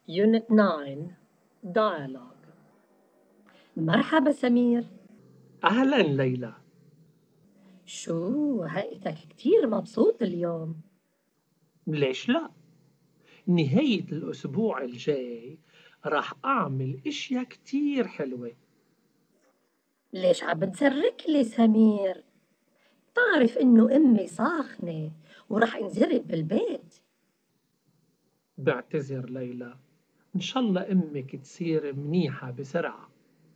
Unit 9 Dialogue. مرحبا سمير. أهلا ليلى. شو هيئتك كتير مبسوط اليوم؟ ليش لا؟ نهاية الأسبوع الجاي راح أعمل إشياء كتير حلوة. ليش عم بتزرك لي سمير؟ تعرف إنه أمي ساخنة ورح انزرب بالبيت. بعتذر ليلى، إن شاء الله أمك تصير منيحة بسرعة.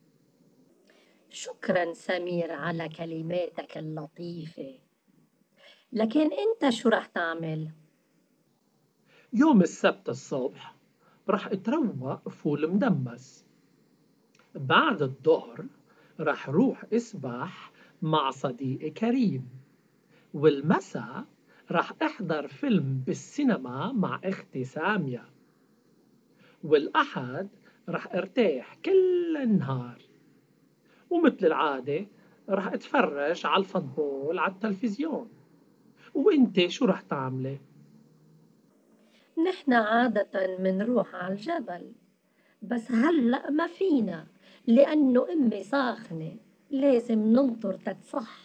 شكرا سمير على كلماتك اللطيفة، لكن أنت شو رح تعمل؟ يوم السبت الصبح راح أتروق فول مدمس. بعد الظهر راح روح أسبح مع صديقي كريم. والمساء راح أحضر فيلم بالسينما مع أختي سامية. والأحد رح ارتاح كل النهار، ومثل العادة رح اتفرج على الفوتبول على التلفزيون. وانت شو رح تعملي؟ نحن عادة منروح على الجبل، بس هلأ ما فينا لأنه أمي ساخنة، لازم ننطر تتصح.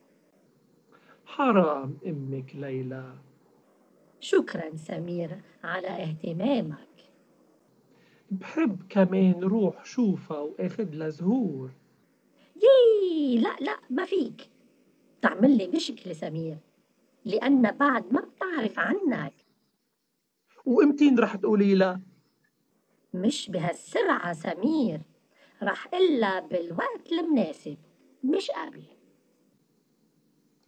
حرام امك ليلى. شكرا سمير على اهتمامك. بحب كمان روح شوفها واخد لها زهور. لا لا ما فيك تعمل لي مشكلة سمير، لأن بعد ما بتعرف عنك. وامتين رح تقولي لا؟ مش بهالسرعة سمير، رح إلا بالوقت المناسب، مش قبل.